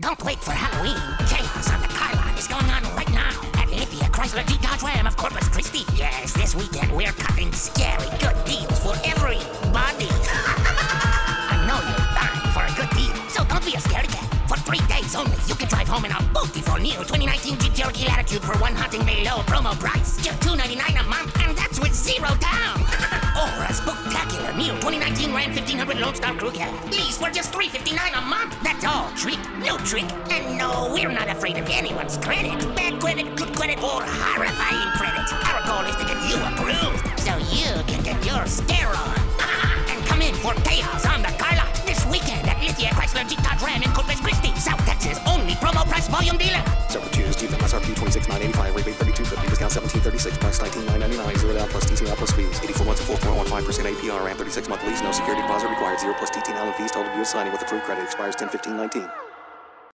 Don't wait for Halloween. Chaos on the car lot is going on right now at Lithia Chrysler Jeep Dodge Ram of Corpus Christi. Yes, this weekend we're cutting scary good deals for everybody. I know you're dying for a good deal, so don't be a scaredy cat. For 3 days only, you can drive home in a beautiful new 2019 Jeep Cherokee Latitude for one hauntingly low promo price. Just $299 a month, and that's with 0 down. Or a spectacular new 2019 Ram 1500 Lone Star Crew Cab. Lease for just $359 a month. That's all trick, no trick. And no, we're not afraid of anyone's credit. Bad credit, good credit, or horrifying credit. Our goal is to get you approved, so you can get your stare on. And come in for chaos on the car lot this weekend at Lithia Chrysler Jeep Dodge Ram in Corpus Christi, South Texas' only promo price volume dealer. Several Jews, Jeep MSRP $26,985, rebate $32.50, discount $17.36, price $19,999, 0 down plus TTL plus fees, 84 months at 4.15% APR, Ram 36 month lease, no security deposit required, 0 plus TTL and fees, total due at signing with approved credit, expires 10/15/19.